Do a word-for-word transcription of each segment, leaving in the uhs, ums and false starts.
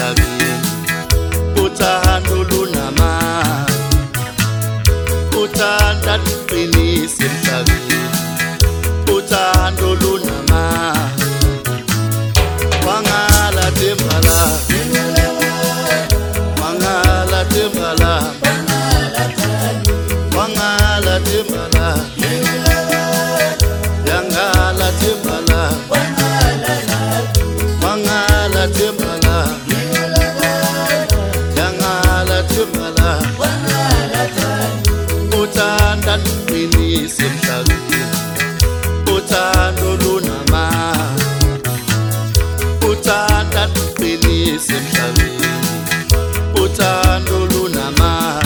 emhlabeni, uthando lunamandla, uthanda luqinisa emhlabeni, uthando lunamandla. Wangala Tembala, wangala Tembala, wangala Tembala, yangala Tembala, wangala Tembala, yangala Tembala, uthanda luqinisa emhlabeni, uthando lunamandla, uthanda luqinisa emhlabeni, uthando lunamandla.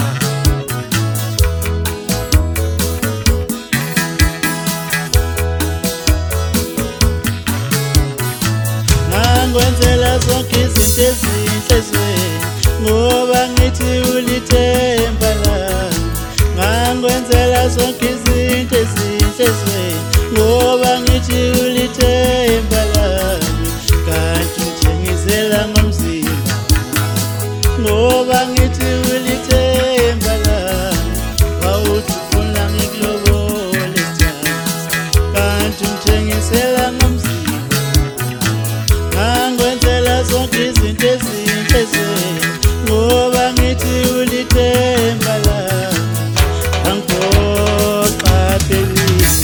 Ngangwenzela zonke izinto ezinhle ezweni, ngoba ngithi ulithemba lami. Ngangwenzela zonke izinto ezinhle ezweni, ngoba ngithi ulithemba lami. Kanti uthengisela ngomzimba, ngoba ngithi ulithemba lami. Wawuthi ufuna ngikulobole sithando, kanti uthengisela ngomzimba. Ngangwenzela zonke izinto ezinhle ezweni, ngoba ngithi ulithemba lami. Angiphoqa baby,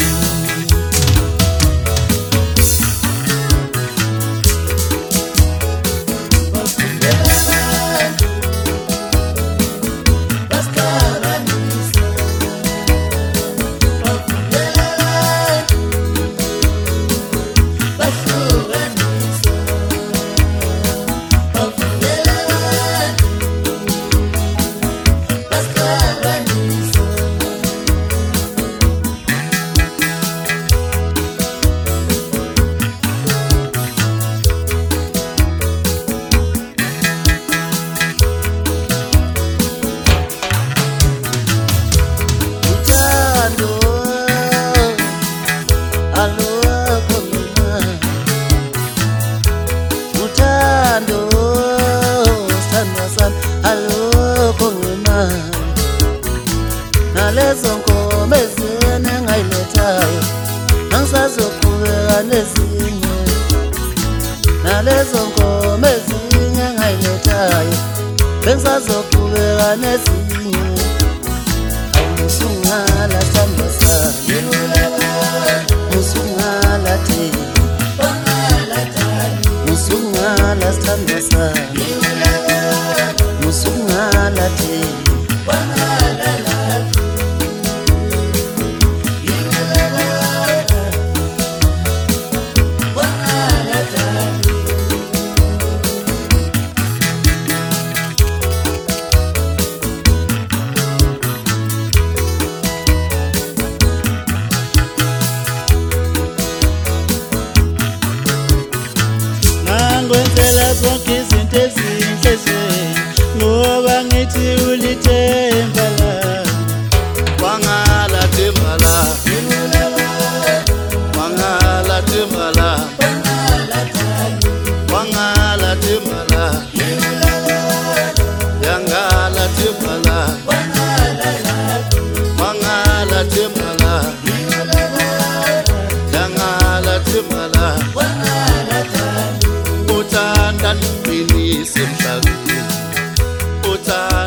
nalezo nkomo ezine engayilethayo, angisazoqhubeka nezinye. Nalezo nkomo ezinye engayilethayo, bengisazoqhubeka nezinye. Musungala sandla sami, musungala the, musungala sandla sami, musungala the. Ngangwenzela zonke izinto ezinhle ezweni, ngoba ngithi ulithemba lami. Wangala Tembala, wangala Tembala, wangala Tembala, yangala Tembala, wangala Tembala, yangala Tembala, uthanda luqinisa emhlabeni, uthanda